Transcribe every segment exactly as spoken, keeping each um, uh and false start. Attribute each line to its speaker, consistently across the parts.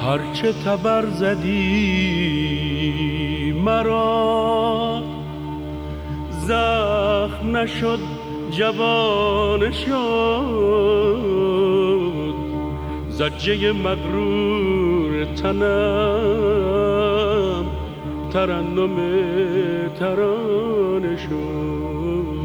Speaker 1: هرچه تبر زدی مرا، زخم نشد جوان شد، زجه مغرور تنم ترنم ترانه شد.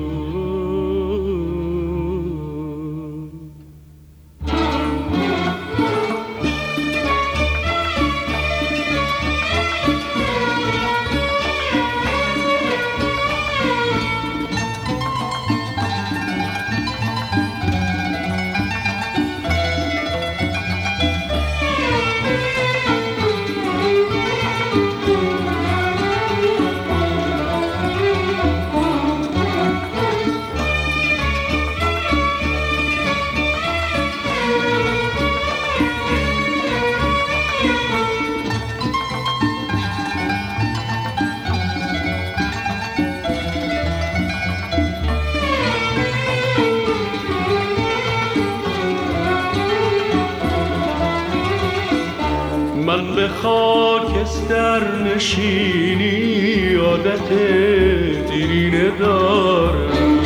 Speaker 1: من به خاکستر نشینی عادت دیرینه دارم،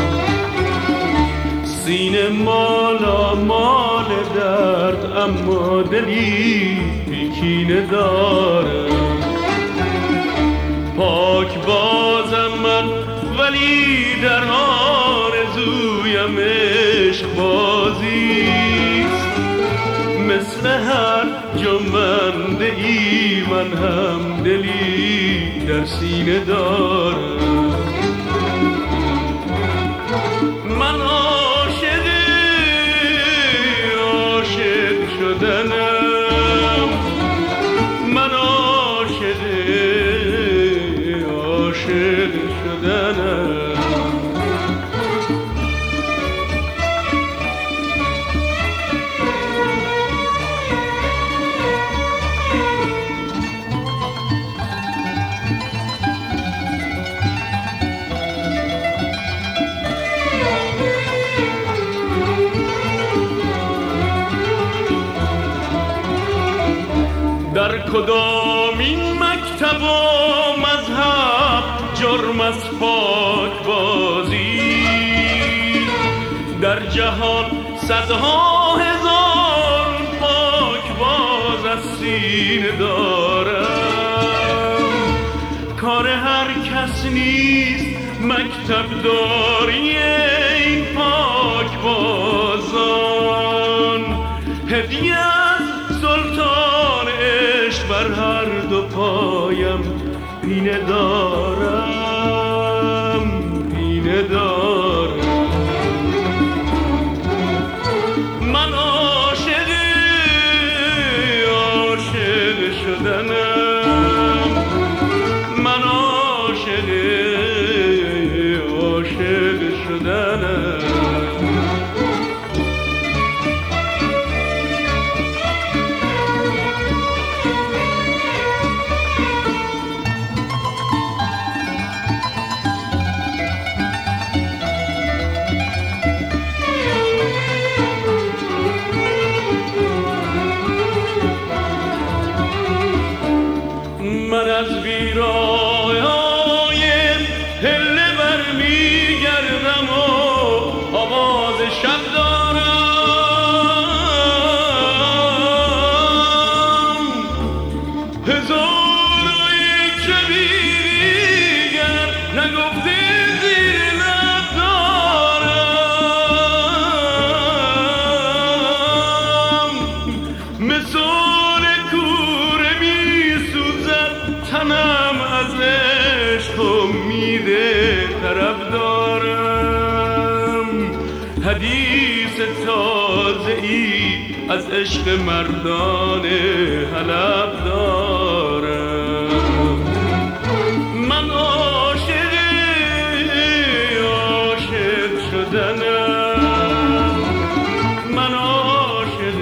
Speaker 1: سینه مالا مال درد اما دلی بیکینه دارم. پاک بازم من ولی در آرزویم عشق بازیست، مثل هر جنبنده ای من هم دلی در سینه دارم. من عاشق عاشق شدنم، من عاشق عاشق شدنم. در کدامین مکتب و مذهب جرم از پاک بازی، در جهان صدها هزار پاک باز از سینه دارم. کار هر کس نیست مکتب داری این پاک بازان، هدیه از سلطان بر هر دو پایم پینه دارم، پینه دارم. من عاشق عاشق شدنم، من عاشق عاشق شدنم. من از ویرایه‌های هله برمیگردم و آواز شب دارم. هزار و یک دیگر نگفته زیر لب دارم. مثال کوره می‌سوزد تنم از عشق امیده طرف دارم. حدیث تازه ای از عشق مردان حلب دارم. من عاشق عاشق شدنم، من عاشق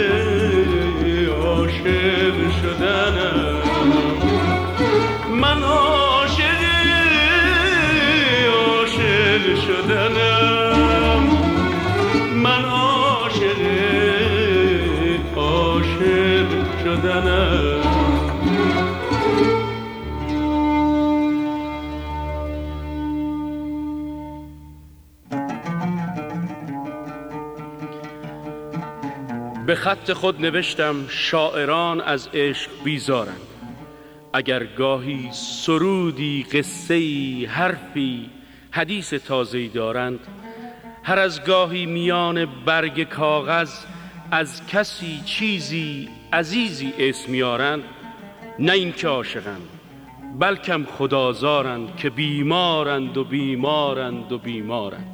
Speaker 1: عاشق شدنم. من عاشق عاشق شدنم، من عاشق عاشق شدنم. به خط خود نوشتم شاعران از عشق بیزارند. اگر گاهی سرودی، قصه‌ای، حرفی، حدیث تازه‌ای دارند، هر از گاهی میان برگ کاغذ از کسی چیزی عزیزی اسم میارند، نه این که عاشقند، بلکم خدازارند که بیمارند و بیمارند و بیمارند.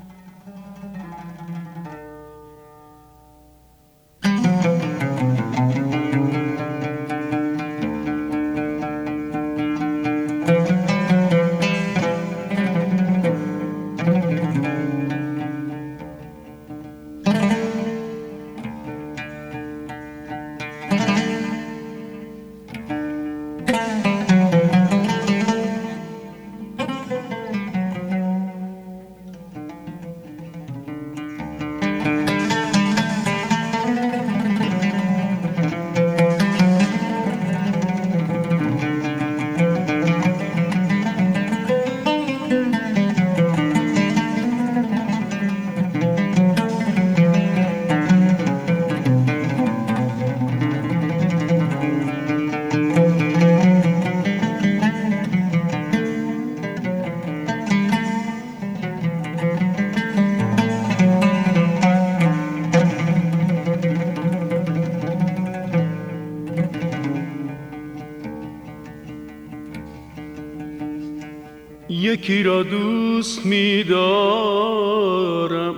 Speaker 1: یکی را دوست می دارم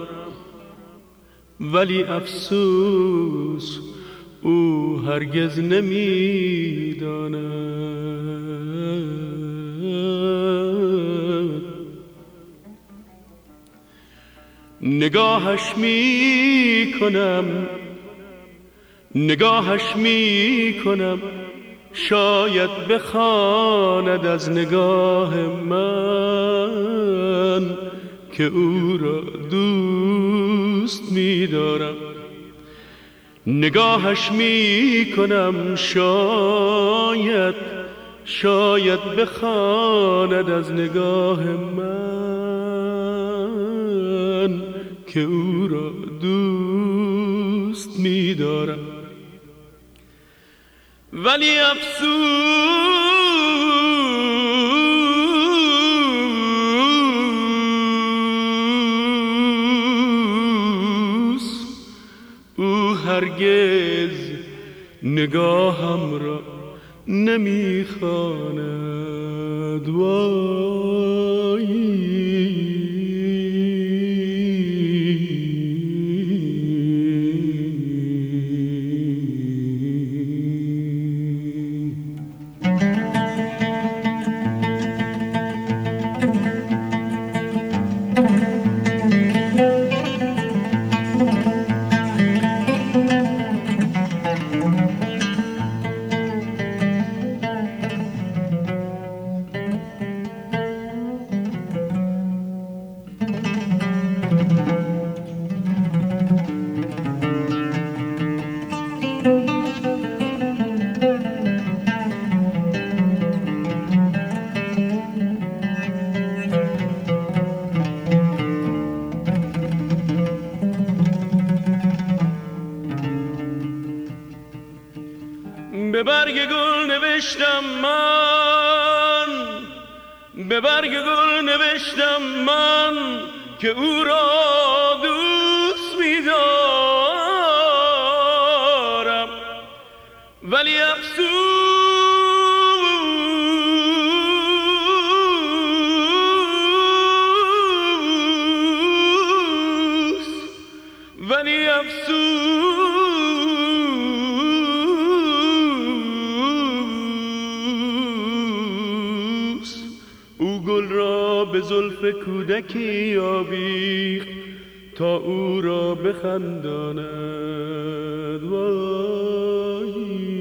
Speaker 1: ولی افسوس او هرگز نمی داند. نگاهش می کنم نگاهش می کنم شاید بخواند از نگاه من که او را دوست می دارم. نگاهش می کنم شاید شاید بخواند از نگاه من که او را دوست می دارم. ولی افسوس او هرگز نگاهم را نمیخواند. وای به برگ گل نوشتم من به برگ گل نوشتم من که او را دوست می دارم. ولی افسوس ولی افسوس او گل را به زلف کودکی آویخت تا او را بخنداند. وای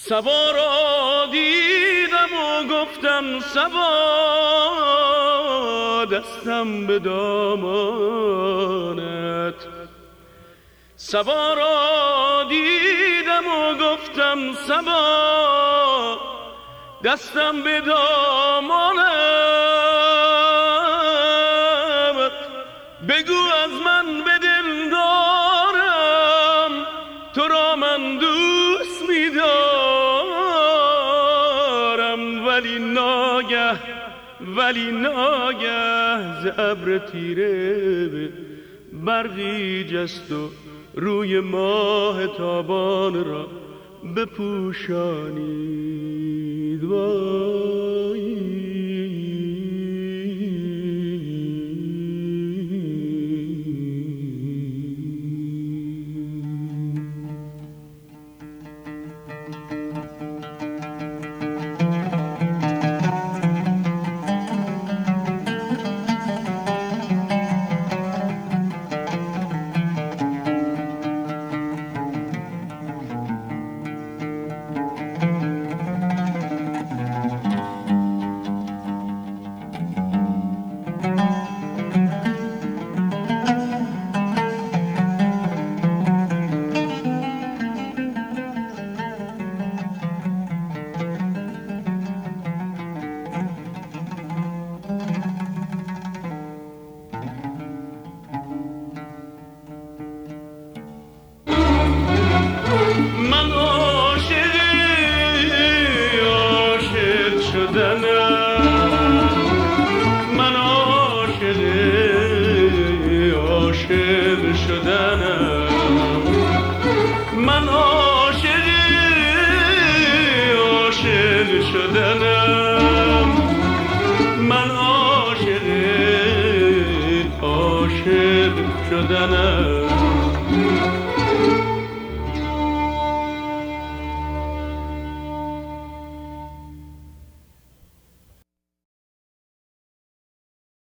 Speaker 1: صبا را دیدم و گفتم صبا دستم به دامانت. صبا را دیدم و گفتم صبا دستم به دامانت. بگو از من به دل دارم تو را من دوست می‌دارم، ولی ناگه ولی ناگه ز ابر تیره برقی جست و روی ماه تابان را بپوشانید. وای من عاشق عاشق شدنم، من عاشق عاشق شدنم، من عاشق عاشق شدنم، من عاشق عاشق شدنم.